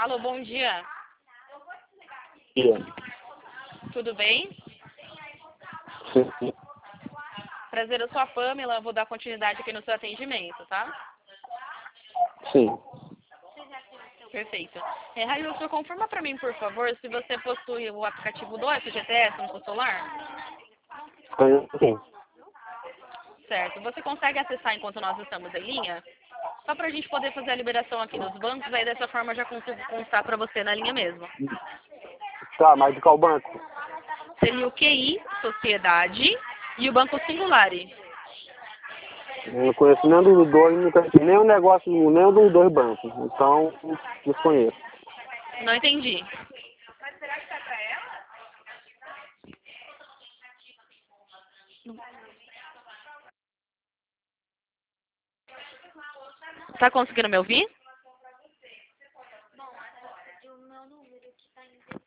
Alô, bom dia. Dia. Tudo bem? Sim. Prazer, eu sou a Pamela. Vou dar continuidade aqui no seu atendimento, tá? Sim. Perfeito. Raio, senhor, confirma para mim, por favor, se você possui o aplicativo do FGTS no seu celular? Sim. Certo. Você consegue acessar enquanto nós estamos em linha? Só para a gente poder fazer a liberação aqui nos bancos, aí dessa forma eu já consigo constar para você na linha mesmo. Tá, mas de qual banco? Seria o QI, Sociedade, e o Banco Singulari. Eu não conheço nenhum dos dois, nunca tive nenhum negócio, nenhum dos dois bancos. Então, desconheço. Não entendi. Tá conseguindo me ouvir?